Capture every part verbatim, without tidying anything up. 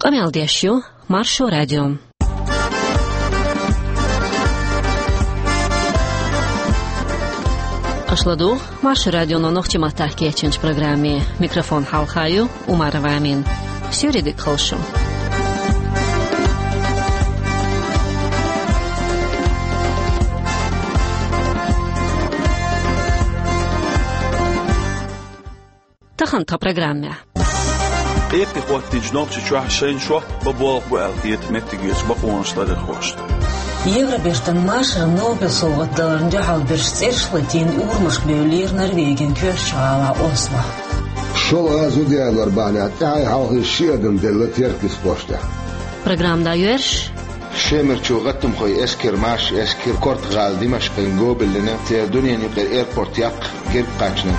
Amaldesju, Marshall Radio. Ашладу, Marshall Radio на нохтиматах кетченч программе. Микрофон Халхаю, Умарова Амин. Сюридик Холшу. Тахан та программе. Эпи хватит ночи чашень шо бабол был ет метигис бакон штадер хост. Европештен Marshall Nobel соғаттарын жахал берштершлатин урмаш беулер Норвегин квершала Осло. Шол азудиалар бана тай халхи шиадым делла теркис пошта. Программда юерш شمر شو غتم خوي اسكر ماش اسكر كورت غال دمشق نجوب لنا تي دنيا نقدر ايربورت يق غير قاچنا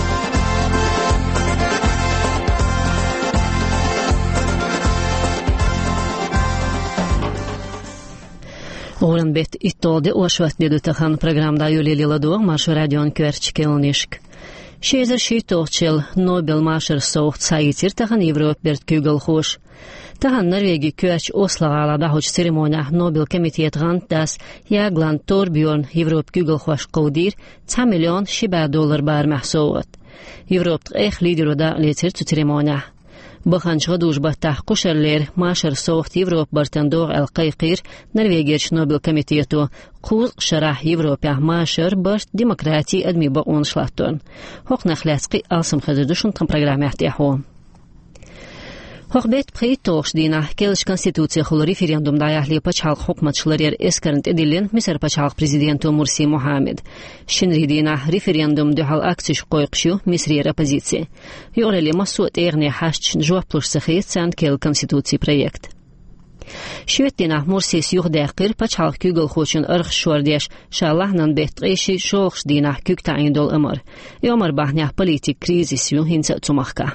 Орен бет итоде ошват дедутахан программда юлилиладу Marshall Radio кверчкелнишк. Шезер шиточел Nobel Marshall соғт сайытир тахан Европ берт күгіл хош. Тахан Норвеги кверч Ослоғалада хоч церемония Nobel комитет ғантас яглан Торбjörn Европ күгіл хош қаудир ца миллион шиба доллар бар мәхсуғат. Европт эйх лидеруда летир ту церемония. Баханч гадуш баттах кушерлер Marshall соғт Европ бартандоғ әл-қайқир Норвегерч Nobel комитету қуз шарах Европа Marshall барт демократии адми ба он шлаттон. Хоқ нахляцқи алсым хазырдушын там программяхти ахуам. Хоқбет пхейтош дина келш конституция хул референдум даяхли пачхалq хукматчылар эскернт эдилен мисер пачхалq президенту Мурси Мухаммед. Шинри дина референдум духал аксиш койқшу мисрер оппозиция. Юрели масуат эрне хашч жуаплуш сахит сан кел конституции проект. Шветина Мурси сюхдақир пачхалq күгіл хочын ырх шуардеш шаллахнан бетқеши шоқш дина күкта индол ымыр. Йомар бахнях политик кризисю хинца цумахка.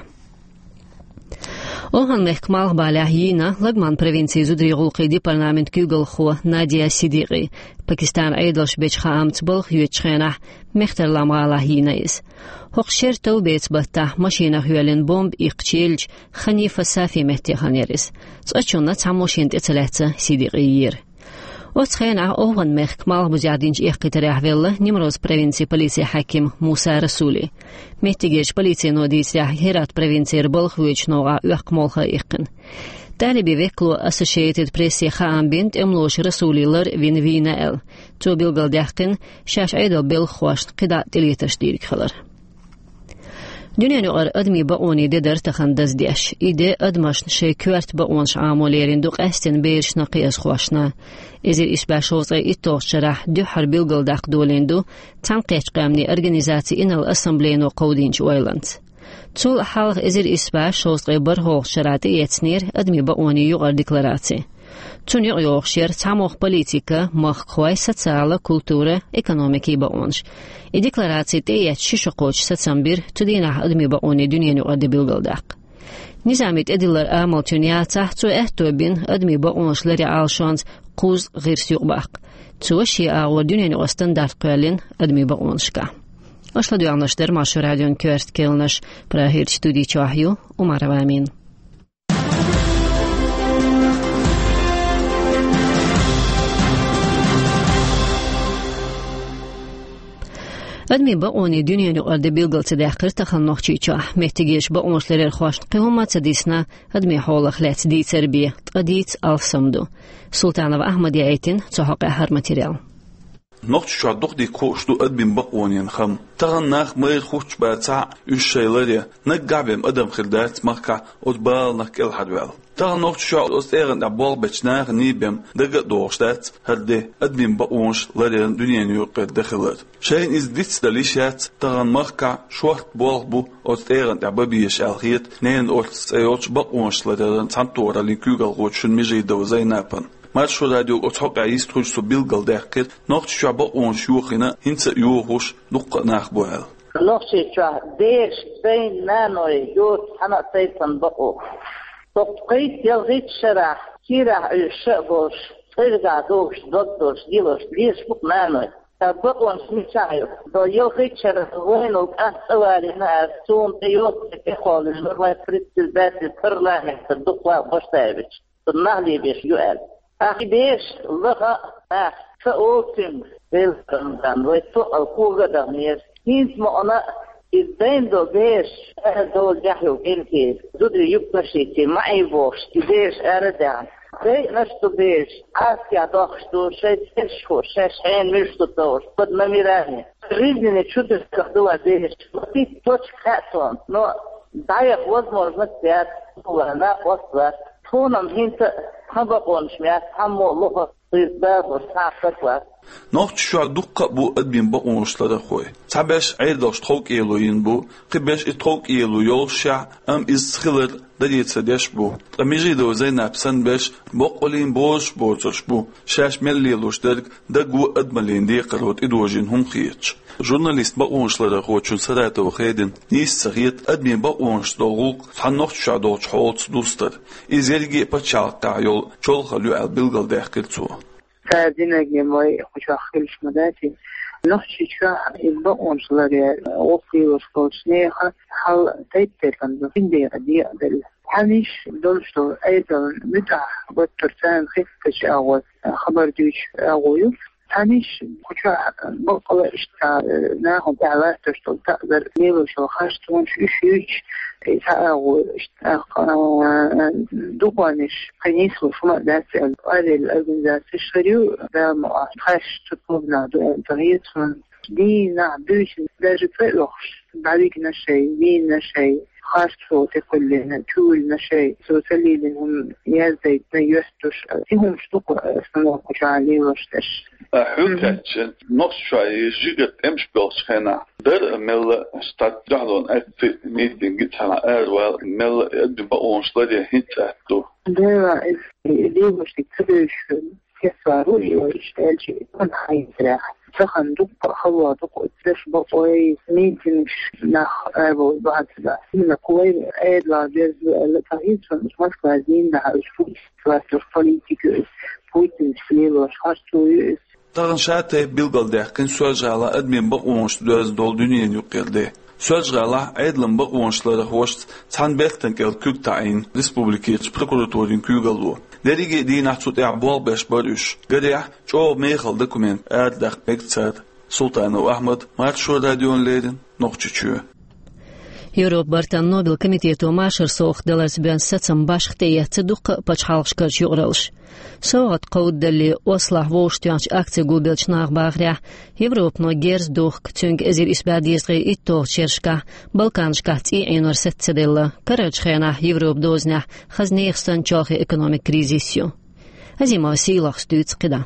Охан мехкмал баляхина лагман провинции зудригулқи парламент күгіл ху Надия Сидиғи. Пакистан айдалш бечха амц бұлқ юетчхена мехтерламғалахина из. Хоқшер тау бец батта машина хуялин бомб иқчелж Ханифа Сафи мехтеханерис. Цачуна цамошент эцелетца Сидиғи ер. Оцхена оған мехкмал бузядинч иққитарях велла Нимроз провинции полиция хаким Муса Расули. Мехтигеш полиция нодисях Херат провинции рболх вючнога уақмолха иққин. Талиби веклу Associated Press хаамбинт эмлош Расулилар вин вина эл. Цо билгалдяққин шаш айдал белхуаш қида телеташ дирикхалар. Dünyanı ar admi baoni dedar taxandas diash ide admash şey kvart baonş amolerin duq astin beirsh naqiyas xoshna ezir isbashozay itoqsharah duhar bilgaldaq dolendu tanqech qamni organizatsiya inal assembleno qawdinch oilands Tul halq ezir isbashozay barhoq sharati yetsnir admi baoni yuqar deklaratsiya Tuni yoxshir tamoq politika maqqoy sotsiala kultura ekonomiki baonsh I deklaratsiya teyet shishaqoch satsambir tudina admi baoni dünyani adi bilgaldaq. Nizamit edillar amal tunyata tu ehtobin admi baonshları alshans quz g'irs yuqbaq. Tu shi ağır dünyani o standart qalin admi baonshka. Ashla duyanlaşdır Marshall Radio kört kelnash prahir studi chahyu Umarova Amin. Admi baoni dünyani ardı bilgaltı daqir taxan noqchicha mehtigesh baonshlar xosh qiyomat sadisna admi holaq lats di serbiya adit alsamdu Sultanov Ahmadi aytin çohaqa har material Noqchi çaduq di koşdu admin baonin xam tağannaq mayl xuç batsa üç şeyleri naqabem adam xildat marka odbal naqel hadwal Tağan noqchi çal osterin da bol beçnar nibem daga doğuştat hadde admin baonshların dünyani yuqad daxilat Şeyin iz dits dalishat tağan marka short bol bu osterin da babiyesh alkhit neyn ots ayot baonshların tantora likugal qochun mijida zaynapan Marshall Radio otoqa istruj so bilgal daqir noqchi chaba on shuxina hinsa yuhush nuqqa naxbual noqchi cha der bain nanoy yot hana taytan baqo toqit yalgit sharah kira shabos irga dosh doktor dilos lis buk nanoy بقون سميتايو دو يلخي تشر وين وأسوالنا سون تيوت كخال المرة فريت البات الفرلانة الدقة بشتايبش النهلي بيش يقال أخي بيش لغة أخ فأوتم بالكمدان ويتوق القوة دمير هينت معنا إذن دو بيش دو جاحيو إنكي دودري يبقشيتي معي بوش بيش أردان زي نشتو بيش عاسكي عدوخشتو شاي تشخو شاي شحين مشتو دور قد مميراني ريزني تشودر كخدوها بيش وطيت توش كاتون نو دايق وزمور مستيات هو ناق وصلت تونم هينت هبقون شميات همو لغة طيباب وصعفتوا نوخت شو دقة بو أدبين بقونش لده خوي تعبش عيدوش تخوك إيلو ينبو قبش اتخوك إيلو يولشع أم إز خلر دليت سديش بو أميجي دو زي نابسن بش بقولين بوش بوتش بو شاش مليلوش درق دقو أدمالين دي قروت إدوجين هم خيتش جورناليست بقونش لده خوي چون سرات وخيدن نيس سغيت أدبين بقونش دوغوك حنوخت شو دوش حوت دوستر إزيرجي بچالقع يول چول خلو البلغل داخل تو فدينا جماعي خشاخلش مداتي نحشي شا البقون شلاري وفي وشكوشنيخة حال تيتكن بفندي غدي أدل حنيش دولشتو أيضا متع والترسان خفكش أغوث خبر ديش أغويو حنيش كشا بقلا اشتا ناهم بعلات تشتو تقدر ميلو شو خاشتونش إشيش تأغو اشتا دوبانش خنيس وفما داتي الأري الأرجنزات الشريو دام خاش تطلبنا تغيير من دي نعبوش درجة فلوخش بعديك نشي دين نشي خاص صوت كلنا تقول نشي صوت اللي لهم يزيد ما يستش فيهم شتوق سنوات عليه وشتش حوتش نص شوي جيجت امش بلش هنا در مل ستات جهلون اكت ميتين جتنا اروال مل ادباونش لدي هيتاتو در اللي وش تكتبش كسارو يشتغل شيء كان حيزرع فخن دق خوا دق تش بقوي ميتنش نخ أبو بعد ذا من قوي أيد لا جز التغيير من مشكلة زين ده شو فاستر بوليتيك بوينت فيل وشخص تويس تغن شاته بيلقل ده كن سوجالا أدمين بقونش دوز دول دنيا يقيرده سوجالا أيدلن بقونشلاره هوشت تان بيختن كل كوك تعين ريسبوبليكيتش بروكوراتورين كوغالو دريجي دي نحصوت إعبوال باش بريش قريح جو ميخل دوكومنت آد داخ بيكتساد سلطان وأحمد مارتشو راديون ليدن نوخشتشو Европ Бартан Нобел комитету Машер соох далас бен сацам башхтея цедук пачхалш карч юралш. Соот қауд дали ослах воштянч акция губелч нах багря. Европ но герз дух кцунг эзир исбадиесгы иттох чершка Балканшка ци эйнор сетцеделла. Карач хена Европ дозня хазнеихстан чохи экономик кризисью. Азима силах стуц қида.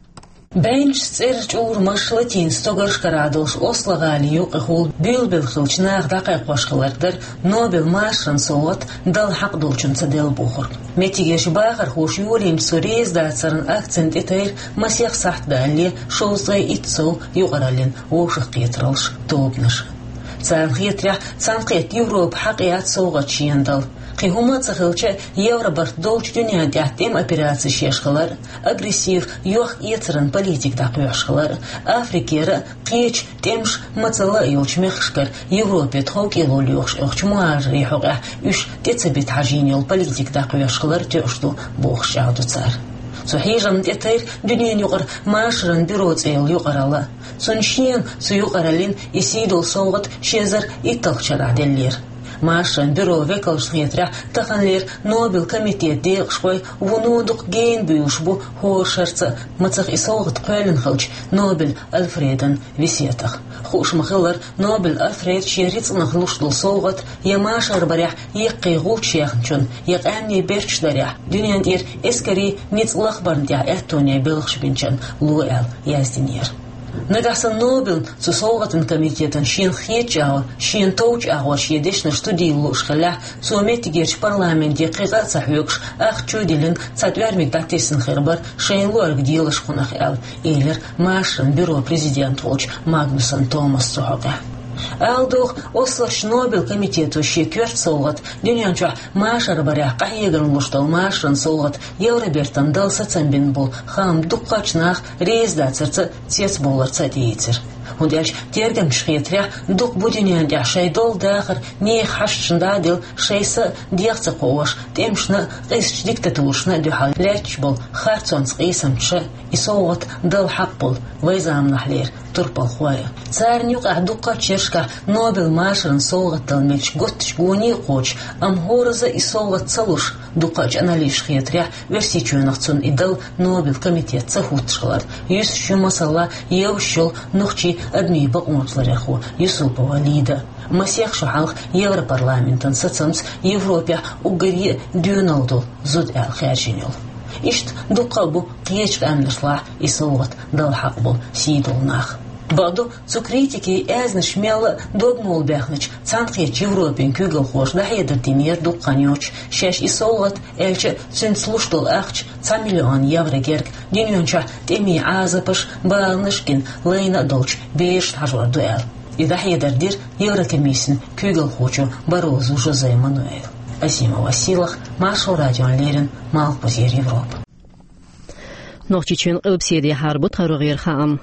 بينش سيرج اور مشلتين ستوغرش كرادوش أصلا غاليو قهول بيل بالخلش ناغ دقيق واشخلردر نوبل ماشرن صوت دل حق دولشن سدل بوخر متيجيش باخر خوش يولين سوريز داتسرن أكسنت إتير مسيخ صحت دالي شوزي إتسو يغرالين وشخيت رلش توبنش سانخيت رح سانخيت يوروب حقيات صوغت شيندل قيهما تخلش يوربرت دولش دنيا دعتم أبيراتس شيشخلر أغريسيف يوخ يترن بوليتيك داقيوشخلر أفريكير قيش تمش مطلع يوش مخشكر يوروبي تخوك يلوليوش اخش مواري حقه يش تتسبت حاجينيو البوليتيك داقيوشخلر تيوشتو بوخش عودو تسار صحيحاً تأثير دنيا يقر ماشرن بيروت إيل يقرألا سنشين سيقرألين يسيدو صوت شيزر يتلقشر عدلير ماشرن بيرو ويكلش نيترح تخنلير نوبل كوميتيت ديق شوي ونودق جين بيوشبو هو شرطة متخ إصوغت قيلن خلش نوبل ألفريدن ويسيتخ خوش مخلر نوبل ألفريد شيريت نخلوش دل صوغت يماشر بريح يقي غوت شيخنشون يقاني بيرش دريح دنيا دير إسكري نيت لخبرن ديع إهتوني بلغش بنشن لوئل يازدينير نجحسن نوبل تصوغت كميتيتن شين خيتش أو شين توج أو شيدش نشتدي لوش خلاه سوميت جيش برلمان دقيقة صحيوكش أخ تشوديلن صدوار مقداتيسن خربر شين لورق ديلش خناخ أل إيلر ماشرن بيرو بريزيدنت ووش ماغنوسن توماس صحقه Алдух ослаш Нобел комитету щекверт солгат, дюнянча машар баря кахьеган луштал машран солгат, Евробертан дал сацамбин был, хам дуккачнах резда церца цец боларца дейцер. Und als Tiergem schreetrech, duck budinyan ja scheidol dacher, nee hashchda dil scheise diachze kowash, dem schna is diktaturschna du hal lechbol, hartsons isamche, isowat dal haqbol, weizam nahler, turpal khoya. Tsar nyuk ahduqa chershka Nobel mashran sogat talmelch gotch guni qoch, am horza isowat tsalush, duqach analish schreetrech, versichunachsun idal Nobel komitet tsahutschlar. Yus shumasala yevshul nuchchi أدمي بقوت لرخو يوسف وليدا مسيح شعلق يغر برلمانتن ساتسمس يوروبيا وغري دونالدو زود الخارجينيول إشت دو قلبو قيش أملشلا يسوغت دل حقبو سيدولناخ بعدو سو критики أزن شمال دوغمول بيخنش تانقيت يوروبين كوغل خوش ده يدر دينير دو قانيوش شاش يسوغت إلش سنسلوشتل أخش تا مليون يورو جيرك دينيونشا تيمي عازبش بالنشكين لينا دولش بيش تحجور دوال إذا يدر دير يورو كميسن كوغل خوشو بروزو جوزي مانويل أسيما واسيلخ ماشو راديو ليرن مالك بزير يوروب نوخيشين قلبسيدي حربو تغير خام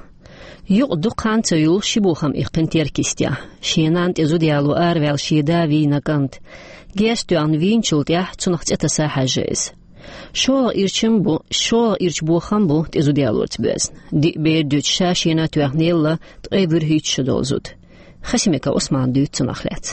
يق دقان تيول شبوخم إقن تيركستيا شينانت إزو ديالو أروال شيدا وينا كانت جيستو عن وين شلتيا تنخت اتساحة جيز شو إرشم بو شو إرش بوخم بو تزو ديالو تبز دي بير دوت شاشينا توغنيلا تغيبر هيت شدولزود خسيميكا عثمان دوت تنخلات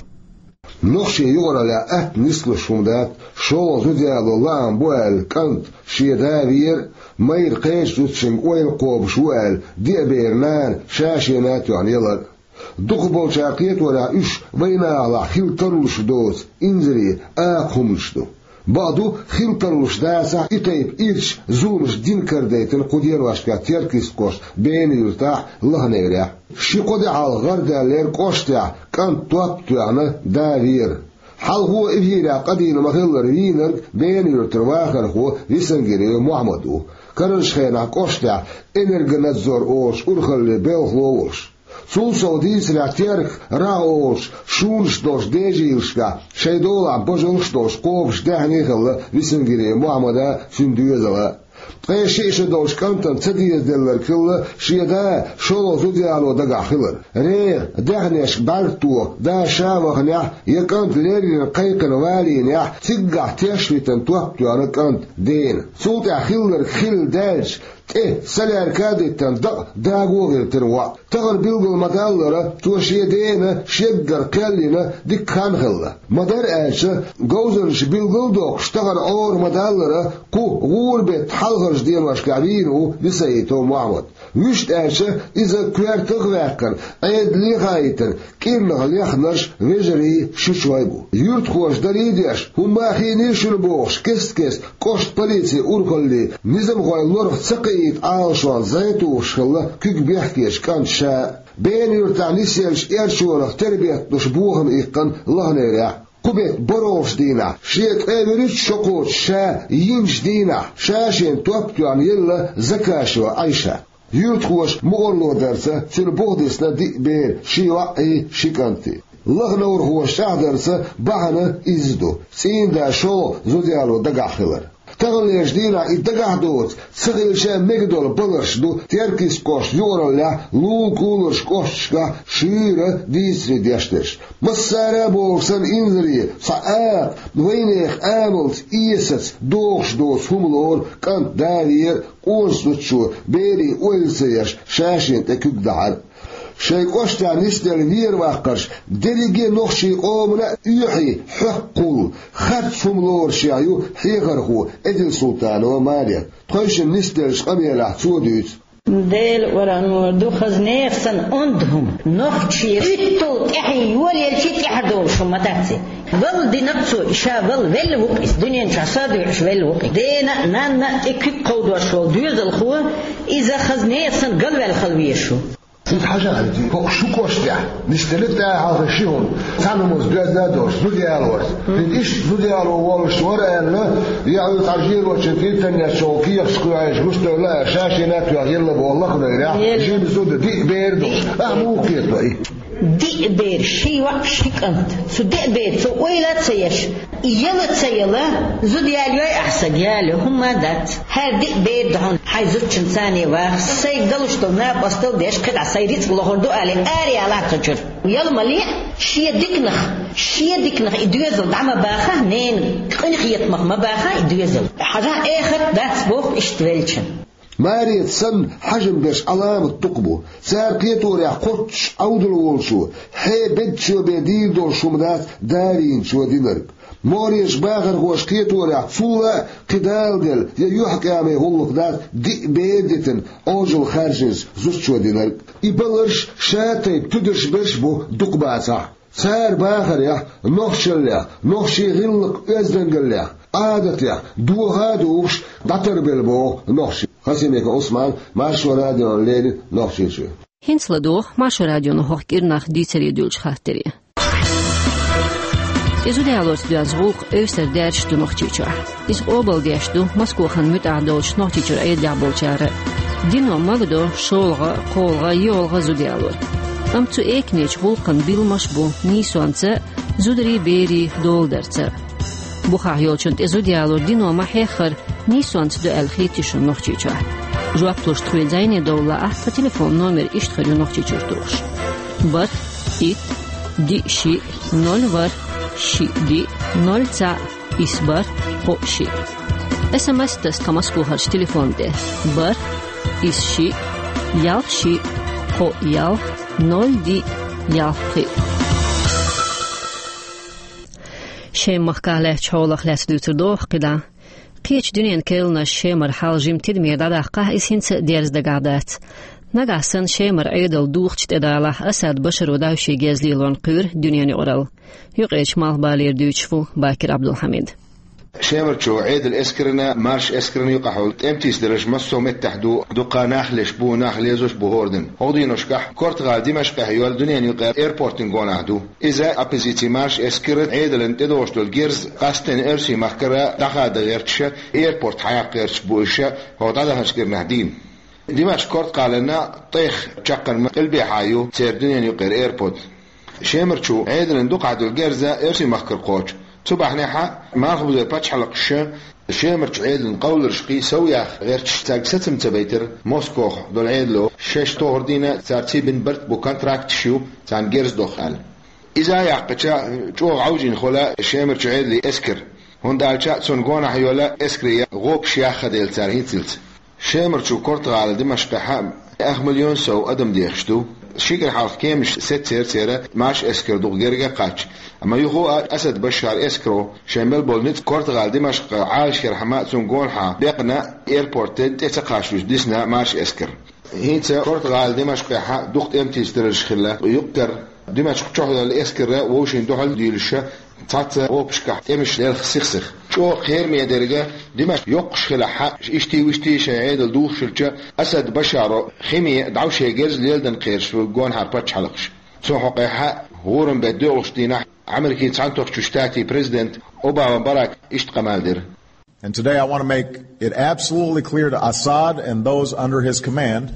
نخشي يغرى لأت نسل الشمدات شو زو ديالو لام بوال كانت شيدا وير ما يرقيش دوتشم وين قوب شوال دي بيرنان شاشينات يعني يلا دقبل شاقيت ولا إش بين على خلطرلش دوس إنزري آخمش دو بعضو خلطرلش داسع إتايب إيرش زومش دين كرديتن قدير واشكا تيركيس كوش بين يرتاح الله نيريح شي قدي على الغردة لير كوشتع كان توابتعنا داوير حال هو إبهيرا قدين مخلر وينر بين يرترواخر هو ويسنجري محمدو كرنش خينا كوشتع إنرغ نتزور أوش أرخل بيلخلوش سول سوديس راتيرك راوش شونش دوش ديجيلشكا شيدولا بوجلش دوش قوبش دهنيخل ويسنجري محمدا سندوزلا قيشيش دوش كانتن تديز دلر كل شيدا شولو زوديالو دقا خلر ري دهنيش بارتو دا شامخنيح يكانت ليرين قيقن والينيح تقع تشويتن توقتو انا كانت دين سوطع خلر خل دالج إيه سلار كادتن دا داغوغر تنوا تغر بيلغل مدالرة توشي دينا شيقر كالينا ديك خانخلا مدار آشا غوزنش بيلغل دوغش تغر اور مدالرة قو غوربت حلغرش دين واشكابينو بسيطو معمد وشت آشا إذا كوار تغواكن عيد لغايتن كيرنغ ليخنرش ويجري شوشويبو يورت خوش داريديش هم باخيني شربوغش كست كست كوشت بليتي أورخلي نزم غوي لورخ تسقي عالشوان زيتو شخلا كيك بيحكيش كان شاء بين يرتع نسيلش إرشورخ تربية نشبوهم إيقن الله نيريح قبيت بروش دينا شيك ايبريش شقوت شا ينش دينا شاشين توبتو عن يلا زكاشو عيشة يرتخوش مغلو درسة تنبوغدسنا دي بين شيوا اي شيكانتي الله نور هو شاه درسة بحنا إزدو سين دا شو زوديالو دقا خلر تغليش دينا إدقاه دوت سغيل شام مقدول بلش دو تيركيس كوش يورا لا لول كولش كوشكا شيرة ديسري ديشتش مسارة بورسن إنزري صعاب وينيخ آملت إيسس دوغش دوس هملور كانت دارير قوزدوتشو بيري ويلسيش شاشين تكوك دعال شيء قشتا نستر وير واقرش دليجي نخشي قومنا يحي حقول خد سملور شايو حيغرخو ادل سلطان وماليا تخيش نسترش قميلة سوديت ديل ورانو دو خزنيفسن عندهم نخشي اتو تحي ولي الشيء تحدول شو متاتي ول دي نفسو إشا ول ول وقس دنيا نشاسادو إش ول وقس دينا نانا اكيب قودوا شو دوز الخوة إذا خزنيفسن قل والخلويشو في حاجة عندي فوق شو كوشتع نستلت على الشيون ثاني مزجاج دادوش زودي الورس إيش زودي الورس ورا إنه يعني تعجيل وشكل تاني شوكية سكواش مستوى لا شاشينات يلا بالله خير جيب زود دي بيردو أمو كيتو دي بير شي وقت شيك أنت سو دي بير سو ويلا تسيش يلا تسيلا زود ياليو أحسن ياليو هم دات هر دي بير دهون حي زود شنساني واخ سيقدلوش طلنا بستو ديش قطع سيريت لهردو علي آري على تجر يلا مليح شي ديكنخ شي ديكنخ إدوزل دعما باخا نين قنخ يطمق ما باخا إدوزل حاجة آخر داتس بوخ اشتوالشن ماريت سن حجم باش علامة تقبو سار قيتور يا قطش أودل والشو حي بد شو بديل دور شمدات دارين شو دينرب موريش باغر غوش قيتور يا صولة قدال دل يوحك يامي هولق دات دي بيدتن أوجل خارجز زوست شو دينرب يبلرش شاتي تدرش باش بو دقباتا سار باغر يا نوخشل يا نوخشي غلق ازدنقل يا عادت يا دو هادوش داتر بالبو نوخشي خسيمك عثمان ماشو راديو الليل نوخشي شو هنس لدوخ ماشو راديو نوخ كيرناخ ديتري دولش خاطري إذا ديالوس بيازغوق أوستر دارش دو نوخشيچو إذ أوبل ديشتو مسكوخن متعدوش نوخشيچو أيد لعبولچاره دينو مغدو شولغا قولغا يولغا زو ديالور أم تو إيكنيچ غوقن بيلمش بو نيسوانڅه زودري بيري دولدرڅه بوخا يولچنت إذا ديالور دينو ما حيخر نيسوانڅ دو الخيتيشو نوخشيچو جواب توش تخويلزايني دولا أحتا تليفون نومر إشتخريو نوخشيچو توش بر إت دي شي نول ور شي دي نول تا إسبر قو شي اس ام اس تست كمسكو هرش تليفون ده بر إس شي يال شي قو يال نول دي يال خي شي مخكالة چولخ لسدوتر دوخ قدا قيش دنيان كيلنا شيمر حال جيم تدمير داداقه إسهنس ديرز دقادات نقاسن شيمر عيدل دوخ تداله أسد بشر وداوشي جازلي لون قير دنياني أورال يقيش مال بالير دوشفو باكر عبد الحميد شامر شو عيد الاسكرنا مارش اسكرنا يقحول امتيس درج مسو متحدو دقا ناخلش بو ناخليزوش بو هوردن هودي نشكح كورتغال دمشق هيول دنيا نيقير ايربورتين غوناهدو اذا ابيزيتي مارش اسكرت عيد الانتدوش دول جيرز قاستن ارسي مخكرا دخا دغيرتش ايربورت حياقيرش بوشا هو دادا هشكرنا دين دمشق كورتغال لنا طيخ تشقن قلبي حايو سير دنيا نيقير ايربورت شامر شو عيد الاندقع دول جيرزا ارسي مخكر قوش صباح نحا ما أخذ ذا باتش حلق الشام الشام عيد القول رشقي سويا غير تشتاق ستم تبيتر موسكو دول عيد له شش طهر دينا ترتيب بن برت بو كونتراكت شو تان جيرز دخل إذا يعقدشا جو عوجين خلا الشام عيد لي اسكر هون دالشا سونغونا حيولا اسكريا غوب شياخ ديل تارهين تلت شامر شو كورتغال دمشق حام أخ مليون سو أدم ديخشتو شيكر حرف كامش ست سير سيرة ماش اسكر دوغ جرجا قاتش اما يخو اسد بشار اسكرو شمال بولنت كورتغال دمشق عاشر حما سونغولحا دقنا ايربورت تتقاشوش ديسنا ماش اسكر هيتا كورتغال دمشق حا دقت امتي استرش خلا يقدر دمشق تشوه الاسكر ووشين دوحل ديلشا تات وبشكح امش للخسخسخ شو خير مية درجة دمشق يقش خلا حا اشتي وشتي شعيد الدوخ شلجا اسد بشارو خيمي دعوش يجرز ليلدن قيرش وجون هارباتش حلقش سو حقيقة هورن بدوغش دينا عمركي تسعنتوخ شتاتي بريزيدنت اوباما باراك اشت قمالدر. And today I want to make it absolutely clear to Assad and those under his command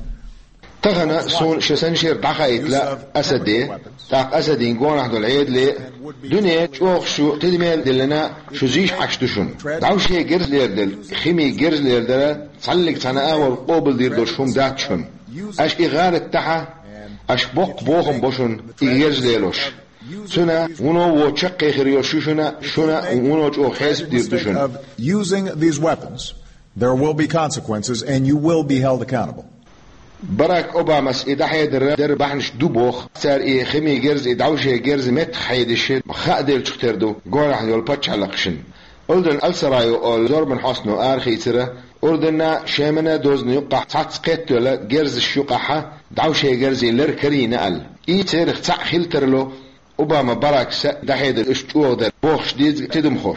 تغنى سون شسنشير دقائق لا أسدي تاق أسدين قوان أحد العيد لي دنيا شوخ شو تدميل دلنا شو زيش حشتشون دعوشي جرز ليردل خيمي جرز ليردل تصلق تناء والقوبل دير دوشهم داتشون أش إغارة تحا أش بوق بوخم بوشون إغيرز ليلوش سنة ونو وشق خريوشوشنا شنا ونو جو حزب دير دوشون. Using these weapons, there will be consequences and you will be held accountable. باراك اوباما إدحي در در بحنش دوبوخ سار إيه خمي جرز إدعوشي جرز مت حيدشين خادل تختردو قول حيول باتش علقشن أردن ألسرايو أو زوربن حسنو آرخي ترى أردن شامنا دوزن يقع تعتقت ولا جرز الشقحة دعوشي جرز لركري نقل إيه تاريخ تعخيل ترلو اوباما باراك سا دحي در اشتوغ در بوخ شديد تدمخوش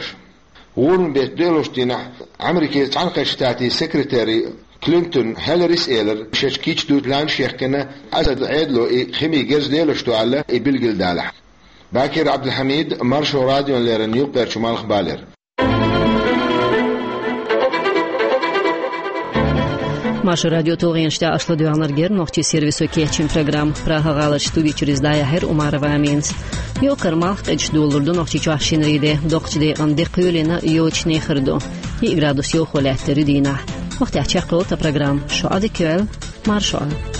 ورن بيت ديلوش دينا أمريكا تعنقش تاتي سكرتاري كلينتون هيلاريس إيلر ششكيش دوت لان شيخ كنا أسد عيدلو إيه خمي جرز ليلوش تو على إيه بلقل دالح باكر عبد الحميد مارشو راديو ليرنيو بير شمال خبالر Маш радио Тогин шта ашлы дуанаргер нохчи сервису кечин программ Праха галач студия через дая хер Умарова Аминс. Йо кармах эч долларду нохчи чашин риде докчде анде кюлена йочне хердо. И градус йо холет ридина. Вахт я чакол та программ шо адикел маршал.